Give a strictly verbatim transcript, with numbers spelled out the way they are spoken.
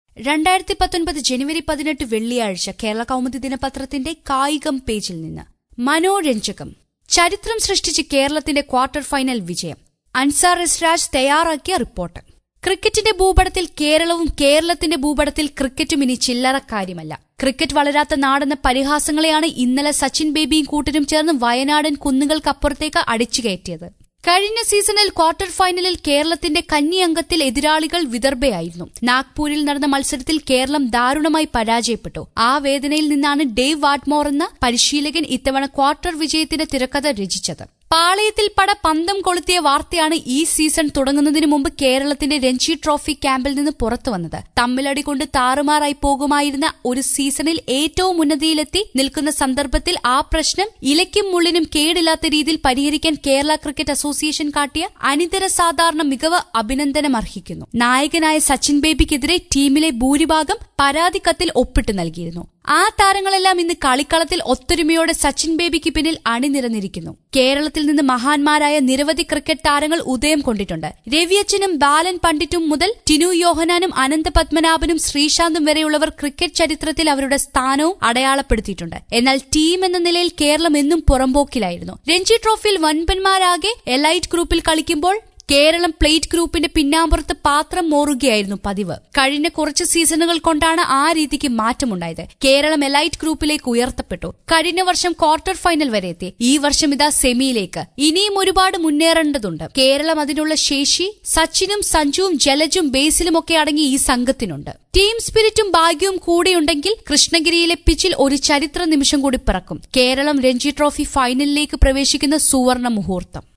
രണ്ടായിരത്തി പത്തൊൻപത് ജനുവരി പതിനെട്ട് വെള്ളിയാഴ്ച കേരള കൗമുദി ദിനപത്രത്തിന്റെ കായികം പേജിൽ നിന്ന് മനോരഞ്ജകം. ചരിത്രം സൃഷ്ടിച്ച് കേരളത്തിന്റെ ക്വാർട്ടർ ഫൈനൽ വിജയം. അൻസാർ എസ് രാജ് തയ്യാറാക്കിയ റിപ്പോർട്ട്. ക്രിക്കറ്റിന്റെ ഭൂപടത്തിൽ കേരളവും കേരളത്തിന്റെ ഭൂപടത്തിൽ ക്രിക്കറ്റും ഇനി ചില്ലറ കാര്യമല്ല. ക്രിക്കറ്റ് വളരാത്ത നാടെന്ന പരിഹാസങ്ങളെയാണ് ഇന്നലെ സച്ചിൻ ബേബിയും കൂട്ടരും ചേർന്ന് വയനാടൻ കുന്നുകൾക്കപ്പുറത്തേക്ക് അടിച്ചുകയറ്റിയത്. കഴിഞ്ഞ സീസണിൽ ക്വാർട്ടർ ഫൈനലിൽ കേരളത്തിന്റെ കന്നി അംഗത്തിൽ എതിരാളികൾ വിദർഭയായിരുന്നു. നാഗ്പൂരിൽ നടന്ന മത്സരത്തിൽ കേരളം ദാരുണമായി പരാജയപ്പെട്ടു. ആ വേദനയിൽ നിന്നാണ് ഡേവ് വാട്ട്മോർ എന്ന പരിശീലകൻ ഇത്തവണ ക്വാർട്ടർ വിജയത്തിന്റെ തിരക്കഥ രചിച്ചത്. പാളയത്തിൽ പട പന്തം കൊളുത്തിയ വാർത്തയാണ് ഈ സീസൺ തുടങ്ങുന്നതിന് മുമ്പ് കേരളത്തിന്റെ രഞ്ജി ട്രോഫി ക്യാമ്പിൽ നിന്ന് പുറത്തുവന്നത്. തമ്മിലടി കൊണ്ട് താറുമാറായി പോകുമായിരുന്ന ഒരു സീസണിൽ ഏറ്റവും ഉന്നതിയിലെത്തി നിൽക്കുന്ന സന്ദർഭത്തിൽ ആ പ്രശ്നം ഇലയ്ക്കും മുള്ളിനും കേടില്ലാത്ത രീതിയിൽ പരിഹരിക്കാൻ കേരള ക്രിക്കറ്റ് അസോസിയേഷൻ കാട്ടിയ അനിതര സാധാരണ മികവ് അഭിനന്ദനമർഹിക്കുന്നു. നായകനായ സച്ചിൻ ബേബിക്കെതിരെ ടീമിലെ ഭൂരിഭാഗം പരാതി കത്തിൽ ഒപ്പിട്ട് നൽകിയിരുന്നു. ആ താരങ്ങളെല്ലാം ഇന്ന് കളിക്കളത്തിൽ ഒത്തൊരുമയോടെ സച്ചിൻ ബേബിക്ക് പിന്നിൽ അണിനിരന്നിരിക്കുന്നു. കേരളത്തിൽ നിന്ന് മഹാന്മാരായ നിരവധി ക്രിക്കറ്റ് താരങ്ങൾ ഉദയം കൊണ്ടിട്ടുണ്ട്. രവിയച്ചനും ബാലൻ പണ്ഡിറ്റും മുതൽ ടിനു യോഹനാനും അനന്ത പത്മനാഭനും ശ്രീശാന്തും വരെയുള്ളവർ ക്രിക്കറ്റ് ചരിത്രത്തിൽ അവരുടെ സ്ഥാനവും അടയാളപ്പെടുത്തിയിട്ടുണ്ട്. എന്നാൽ ടീം എന്ന നിലയിൽ കേരളം എന്നും പുറമ്പോക്കിലായിരുന്നു. രഞ്ജി ട്രോഫിയിൽ വൻപന്മാരാകെ എലൈറ്റ് ഗ്രൂപ്പിൽ കളിക്കുമ്പോൾ കേരളം പ്ലേറ്റ് ഗ്രൂപ്പിന്റെ പിന്നാമ്പുറത്ത് പാത്രം മോറുകയായിരുന്നു പതിവ്. കഴിഞ്ഞ കുറച്ച് സീസണുകൾ കൊണ്ടാണ് ആ രീതിക്ക് മാറ്റമുണ്ടായത്. കേരളം എലൈറ്റ് ഗ്രൂപ്പിലേക്ക് ഉയർത്തപ്പെട്ടു. കഴിഞ്ഞ വർഷം ക്വാർട്ടർ ഫൈനൽ വരെ എത്തി. ഈ വർഷം ഇതാ സെമിയിലേക്ക്. ഇനിയും ഒരുപാട് മുന്നേറേണ്ടതുണ്ട്. കേരളം അതിനുള്ള ശേഷി സച്ചിനും സഞ്ജുവും ജലജും ബേസിലുമൊക്കെ അടങ്ങി ഈ സംഘത്തിനുണ്ട്. ടീം സ്പിരിറ്റും ഭാഗ്യവും കൂടെയുണ്ടെങ്കിൽ കൃഷ്ണഗിരിയിലെ പിച്ചിൽ ഒരു ചരിത്ര നിമിഷം കൂടി പിറക്കും. കേരളം രഞ്ജി ട്രോഫി ഫൈനലിലേക്ക് പ്രവേശിക്കുന്ന സുവർണ മുഹൂർത്തം.